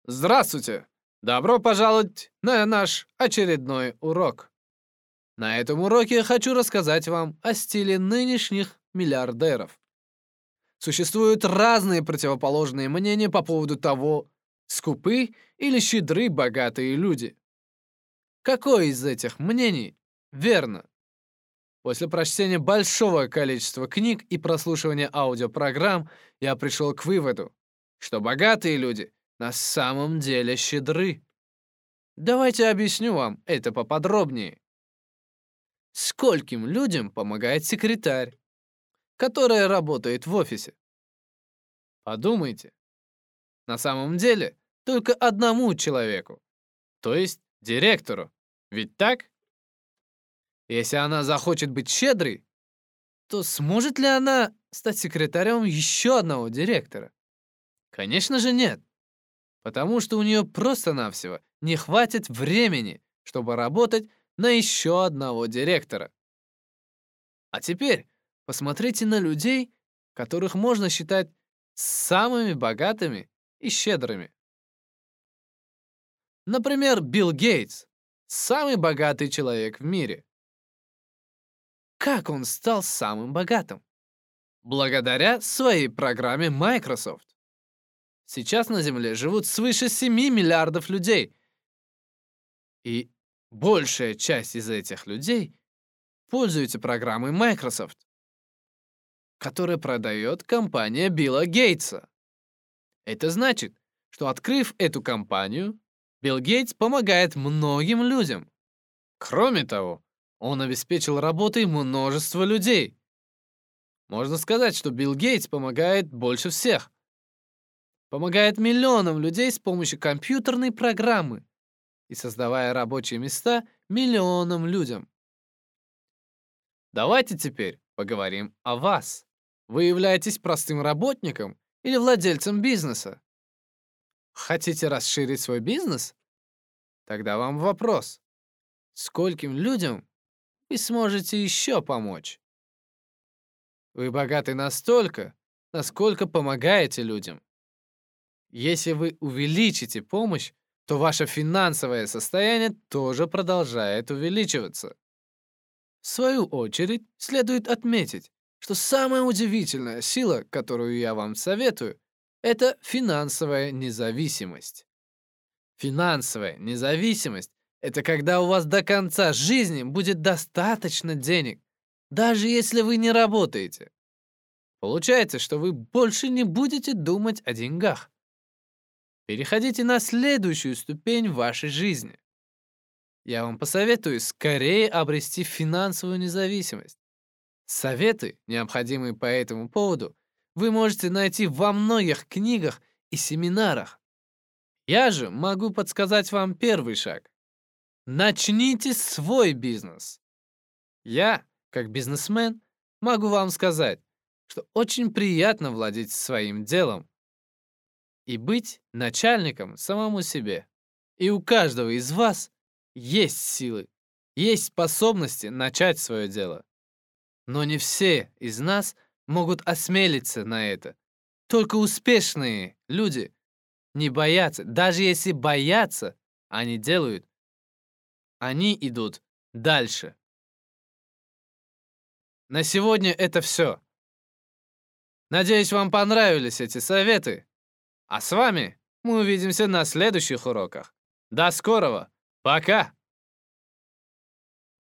Здравствуйте! Добро пожаловать на наш очередной урок. На этом уроке я хочу рассказать вам о стиле нынешних миллиардеров. Существуют разные противоположные мнения по поводу того, скупы или щедры богатые люди. Какое из этих мнений верно? После прочтения большого количества книг и прослушивания аудиопрограмм я пришел к выводу, что богатые люди на самом деле щедры. Давайте объясню вам это поподробнее. Скольким людям помогает секретарь, которая работает в офисе? Подумайте. На самом деле, только одному человеку, то есть директору. Ведь так? Если она захочет быть щедрой, то сможет ли она стать секретарем еще одного директора? Конечно же нет, потому что у нее просто-навсего не хватит времени, чтобы работать на еще одного директора. А теперь посмотрите на людей, которых можно считать самыми богатыми и щедрыми. Например, Билл Гейтс, самый богатый человек в мире. Как он стал самым богатым? Благодаря своей программе Microsoft. Сейчас на Земле живут свыше 7 миллиардов людей, и большая часть из этих людей пользуется программой Microsoft, которую продает компания Билла Гейтса. Это значит, что открыв эту компанию, Билл Гейтс помогает многим людям. Кроме того, он обеспечил работой множество людей. Можно сказать, что Билл Гейтс помогает больше всех. Помогает миллионам людей с помощью компьютерной программы и создавая рабочие места миллионам людям. Давайте теперь поговорим о вас. Вы являетесь простым работником или владельцем бизнеса? Хотите расширить свой бизнес? Тогда вам вопрос. Скольким людям вы сможете еще помочь? Вы богаты настолько, насколько помогаете людям. Если вы увеличите помощь, то ваше финансовое состояние тоже продолжает увеличиваться. В свою очередь, следует отметить, что самая удивительная сила, которую я вам советую, это финансовая независимость. Финансовая независимость — это когда у вас до конца жизни будет достаточно денег, даже если вы не работаете. Получается, что вы больше не будете думать о деньгах. Переходите на следующую ступень в вашей жизни. Я вам посоветую скорее обрести финансовую независимость. Советы, необходимые по этому поводу, вы можете найти во многих книгах и семинарах. Я же могу подсказать вам первый шаг. Начните свой бизнес. Я, как бизнесмен, могу вам сказать, что очень приятно владеть своим делом и быть начальником самому себе. И у каждого из вас есть силы, есть способности начать свое дело. Но не все из нас могут осмелиться на это. Только успешные люди не боятся. Даже если боятся, они делают. Они идут дальше. На сегодня это все. Надеюсь, вам понравились эти советы. А с вами мы увидимся на следующих уроках. До скорого. Пока.